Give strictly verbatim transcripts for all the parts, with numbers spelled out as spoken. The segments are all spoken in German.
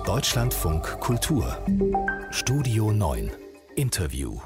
Deutschlandfunk Kultur Studio neun Interview.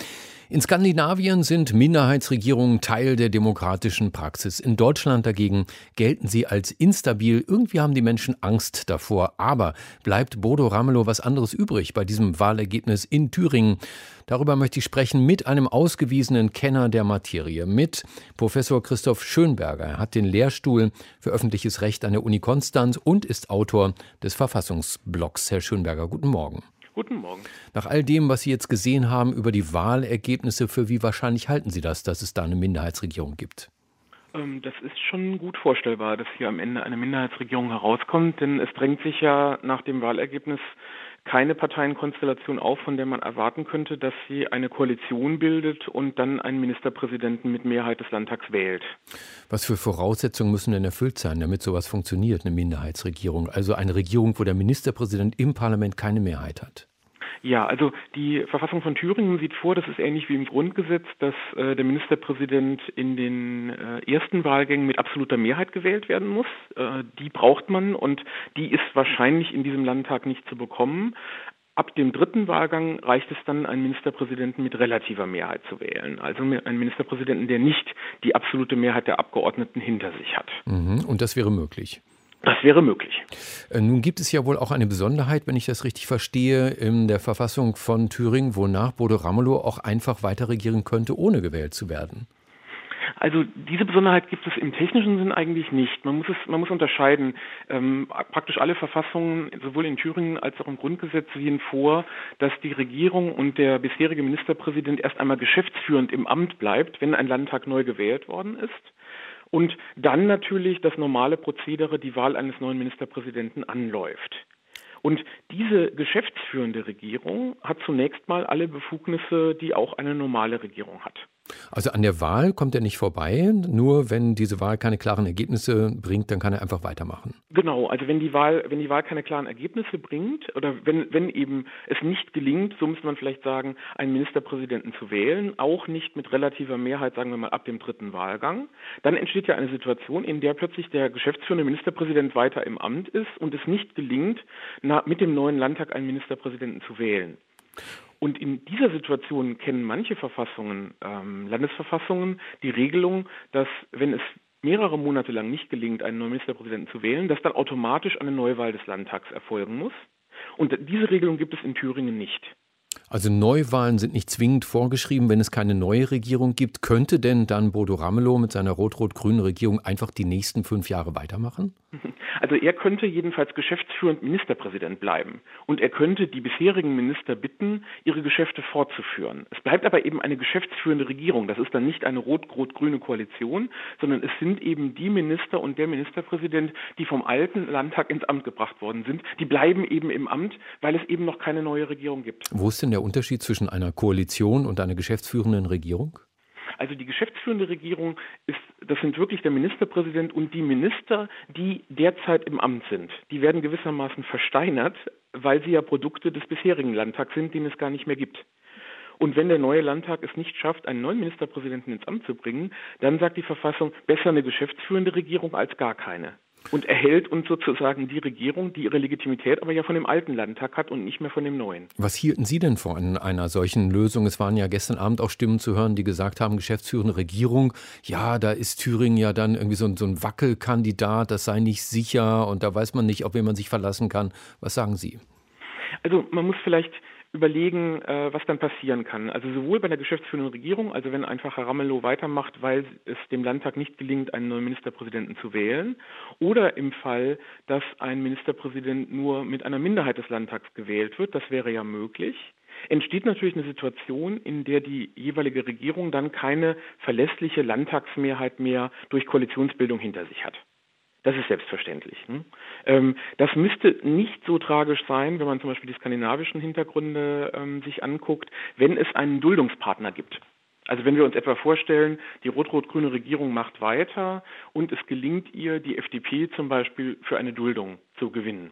In Skandinavien sind Minderheitsregierungen Teil der demokratischen Praxis. In Deutschland dagegen gelten sie als instabil. Irgendwie haben die Menschen Angst davor. Aber bleibt Bodo Ramelow was anderes übrig bei diesem Wahlergebnis in Thüringen? Darüber möchte ich sprechen mit einem ausgewiesenen Kenner der Materie, mit Professor Christoph Schönberger. Er hat den Lehrstuhl für öffentliches Recht an der Uni Konstanz und ist Autor des Verfassungsblocks. Herr Schönberger, guten Morgen. Guten Morgen. Nach all dem, was Sie jetzt gesehen haben über die Wahlergebnisse, für wie wahrscheinlich halten Sie das, dass es da eine Minderheitsregierung gibt? Ähm, das ist schon gut vorstellbar, dass hier am Ende eine Minderheitsregierung herauskommt, denn es drängt sich ja nach dem Wahlergebnis keine Parteienkonstellation auf, von der man erwarten könnte, dass sie eine Koalition bildet und dann einen Ministerpräsidenten mit Mehrheit des Landtags wählt. Was für Voraussetzungen müssen denn erfüllt sein, damit sowas funktioniert, eine Minderheitsregierung? Also eine Regierung, wo der Ministerpräsident im Parlament keine Mehrheit hat. Ja, also die Verfassung von Thüringen sieht vor, das ist ähnlich wie im Grundgesetz, dass äh, der Ministerpräsident in den äh, ersten Wahlgängen mit absoluter Mehrheit gewählt werden muss. Äh, die braucht man und die ist wahrscheinlich in diesem Landtag nicht zu bekommen. Ab dem dritten Wahlgang reicht es dann, einen Ministerpräsidenten mit relativer Mehrheit zu wählen. Also einen Ministerpräsidenten, der nicht die absolute Mehrheit der Abgeordneten hinter sich hat. Mhm, und das wäre möglich? Das wäre möglich. Nun gibt es ja wohl auch eine Besonderheit, wenn ich das richtig verstehe, in der Verfassung von Thüringen, wonach Bodo Ramelow auch einfach weiter regieren könnte, ohne gewählt zu werden. Also diese Besonderheit gibt es im technischen Sinn eigentlich nicht. Man muss es, man muss unterscheiden. Ähm, praktisch alle Verfassungen, sowohl in Thüringen als auch im Grundgesetz, sehen vor, dass die Regierung und der bisherige Ministerpräsident erst einmal geschäftsführend im Amt bleibt, wenn ein Landtag neu gewählt worden ist. Und dann natürlich das normale Prozedere, die Wahl eines neuen Ministerpräsidenten, anläuft. Und diese geschäftsführende Regierung hat zunächst mal alle Befugnisse, die auch eine normale Regierung hat. Also an der Wahl kommt er nicht vorbei, nur wenn diese Wahl keine klaren Ergebnisse bringt, dann kann er einfach weitermachen. Genau, also wenn die Wahl, wenn die Wahl keine klaren Ergebnisse bringt oder wenn, wenn eben es nicht gelingt, so müsste man vielleicht sagen, einen Ministerpräsidenten zu wählen, auch nicht mit relativer Mehrheit, sagen wir mal ab dem dritten Wahlgang, dann entsteht ja eine Situation, in der plötzlich der geschäftsführende Ministerpräsident weiter im Amt ist und es nicht gelingt, na, mit dem neuen Landtag einen Ministerpräsidenten zu wählen. Und in dieser Situation kennen manche Verfassungen, ähm, Landesverfassungen, die Regelung, dass wenn es mehrere Monate lang nicht gelingt, einen neuen Ministerpräsidenten zu wählen, dass dann automatisch eine Neuwahl des Landtags erfolgen muss. Und diese Regelung gibt es in Thüringen nicht. Also Neuwahlen sind nicht zwingend vorgeschrieben, wenn es keine neue Regierung gibt. Könnte denn dann Bodo Ramelow mit seiner rot-rot-grünen Regierung einfach die nächsten fünf Jahre weitermachen? Also er könnte jedenfalls geschäftsführend Ministerpräsident bleiben. Und er könnte die bisherigen Minister bitten, ihre Geschäfte fortzuführen. Es bleibt aber eben eine geschäftsführende Regierung. Das ist dann nicht eine rot-rot-grüne Koalition, sondern es sind eben die Minister und der Ministerpräsident, die vom alten Landtag ins Amt gebracht worden sind. Die bleiben eben im Amt, weil es eben noch keine neue Regierung gibt. Wo ist denn der Unterschied zwischen einer Koalition und einer geschäftsführenden Regierung? Also die geschäftsführende Regierung ist, das sind wirklich der Ministerpräsident und die Minister, die derzeit im Amt sind. Die werden gewissermaßen versteinert, weil sie ja Produkte des bisherigen Landtags sind, den es gar nicht mehr gibt. Und wenn der neue Landtag es nicht schafft, einen neuen Ministerpräsidenten ins Amt zu bringen, dann sagt die Verfassung, besser eine geschäftsführende Regierung als gar keine. Und erhält uns sozusagen die Regierung, die ihre Legitimität aber ja von dem alten Landtag hat und nicht mehr von dem neuen. Was hielten Sie denn von einer solchen Lösung? Es waren ja gestern Abend auch Stimmen zu hören, die gesagt haben, geschäftsführende Regierung, ja, da ist Thüringen ja dann irgendwie so ein, so ein Wackelkandidat, das sei nicht sicher und da weiß man nicht, auf wen man sich verlassen kann. Was sagen Sie? Also man muss vielleicht überlegen, äh, was dann passieren kann. Also sowohl bei der geschäftsführenden Regierung, also wenn einfach Herr Ramelow weitermacht, weil es dem Landtag nicht gelingt, einen neuen Ministerpräsidenten zu wählen, oder im Fall, dass ein Ministerpräsident nur mit einer Minderheit des Landtags gewählt wird, das wäre ja möglich, entsteht natürlich eine Situation, in der die jeweilige Regierung dann keine verlässliche Landtagsmehrheit mehr durch Koalitionsbildung hinter sich hat. Das ist selbstverständlich. Ne? Ähm, das müsste nicht so tragisch sein, wenn man zum Beispiel die skandinavischen Hintergründe ähm, sich anguckt, wenn es einen Duldungspartner gibt. Also wenn wir uns etwa vorstellen, die rot-rot-grüne Regierung macht weiter und es gelingt ihr, die F D P zum Beispiel für eine Duldung zu gewinnen.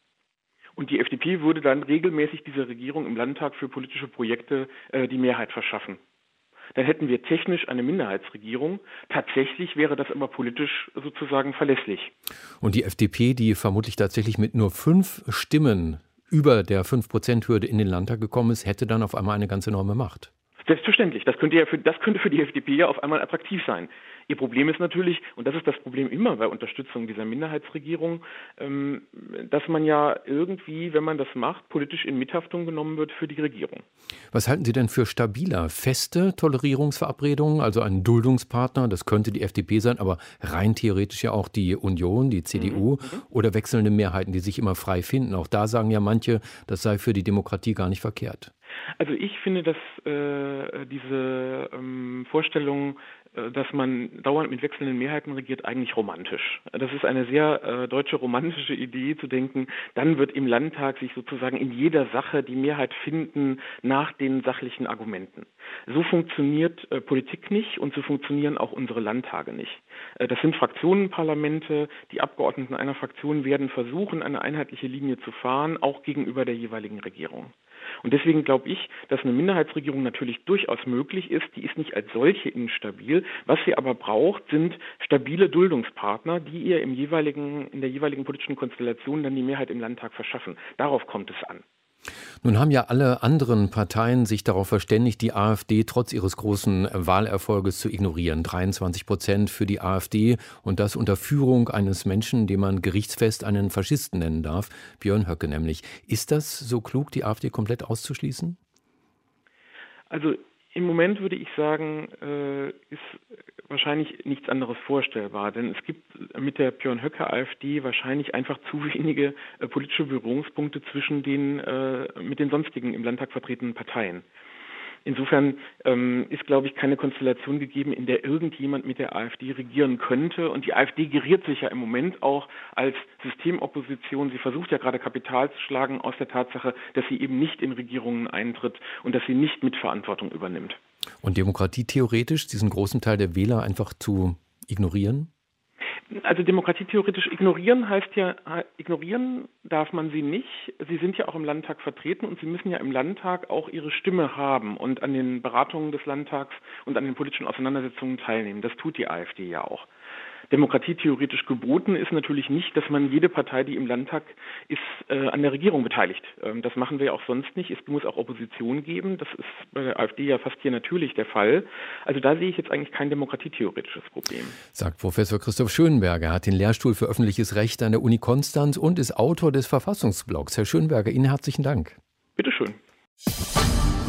Und die F D P würde dann regelmäßig dieser Regierung im Landtag für politische Projekte äh, die Mehrheit verschaffen. dann hätten wir technisch eine Minderheitsregierung. Tatsächlich wäre das aber politisch sozusagen verlässlich. Und die F D P, die vermutlich tatsächlich mit nur fünf Stimmen über der fünf Prozent Hürde in den Landtag gekommen ist, hätte dann auf einmal eine ganz enorme Macht. Selbstverständlich. Das könnte ja für, das könnte für die F D P ja auf einmal attraktiv sein. Ihr Problem ist natürlich, und das ist das Problem immer bei Unterstützung dieser Minderheitsregierung, ähm, dass man ja irgendwie, wenn man das macht, politisch in Mithaftung genommen wird für die Regierung. Was halten Sie denn für stabiler? Feste Tolerierungsverabredungen, also ein Duldungspartner, das könnte die F D P sein, aber rein theoretisch ja auch die Union, die C D U, mhm. oder wechselnde Mehrheiten, die sich immer frei finden. Auch da sagen ja manche, das sei für die Demokratie gar nicht verkehrt. Also ich finde, dass äh, diese ähm, Vorstellung, äh, dass man dauernd mit wechselnden Mehrheiten regiert, eigentlich romantisch. Das ist eine sehr äh, deutsche romantische Idee, zu denken, dann wird im Landtag sich sozusagen in jeder Sache die Mehrheit finden nach den sachlichen Argumenten. So funktioniert äh, Politik nicht und so funktionieren auch unsere Landtage nicht. Äh, das sind Fraktionenparlamente. Die Abgeordneten einer Fraktion werden versuchen, eine einheitliche Linie zu fahren, auch gegenüber der jeweiligen Regierung. Und deswegen glaube ich, dass eine Minderheitsregierung natürlich durchaus möglich ist. Die ist nicht als solche instabil. Was sie aber braucht, sind stabile Duldungspartner, die ihr im jeweiligen, in der jeweiligen politischen Konstellation dann die Mehrheit im Landtag verschaffen. Darauf kommt es an. Nun haben ja alle anderen Parteien sich darauf verständigt, die AfD trotz ihres großen Wahlerfolges zu ignorieren. dreiundzwanzig Prozent für die AfD und das unter Führung eines Menschen, den man gerichtsfest einen Faschisten nennen darf, Björn Höcke nämlich. Ist das so klug, die AfD komplett auszuschließen? Also im Moment würde ich sagen, äh, ist wahrscheinlich nichts anderes vorstellbar, denn es gibt mit der Björn Höcke AfD wahrscheinlich einfach zu wenige äh, politische Berührungspunkte zwischen den äh, mit den sonstigen im Landtag vertretenen Parteien. Insofern ähm, ist, glaube ich, keine Konstellation gegeben, in der irgendjemand mit der AfD regieren könnte. Und die AfD geriert sich ja im Moment auch als Systemopposition. Sie versucht ja gerade Kapital zu schlagen aus der Tatsache, dass sie eben nicht in Regierungen eintritt und dass sie nicht Mitverantwortung übernimmt. Und Demokratie theoretisch, diesen großen Teil der Wähler einfach zu ignorieren? Also Demokratie theoretisch ignorieren heißt ja, ignorieren darf man sie nicht. Sie sind ja auch im Landtag vertreten und sie müssen ja im Landtag auch ihre Stimme haben und an den Beratungen des Landtags und an den politischen Auseinandersetzungen teilnehmen. Das tut die AfD ja auch. Demokratie theoretisch geboten ist natürlich nicht, dass man jede Partei, die im Landtag ist, äh, an der Regierung beteiligt. Ähm, das machen wir ja auch sonst nicht. Es muss auch Opposition geben. Das ist bei der AfD ja fast hier natürlich der Fall. Also da sehe ich jetzt eigentlich kein demokratietheoretisches Problem. Sagt Professor Christoph Schönberger. Er hat den Lehrstuhl für öffentliches Recht an der Uni Konstanz und ist Autor des Verfassungsblogs. Herr Schönberger, Ihnen herzlichen Dank. Bitte schön.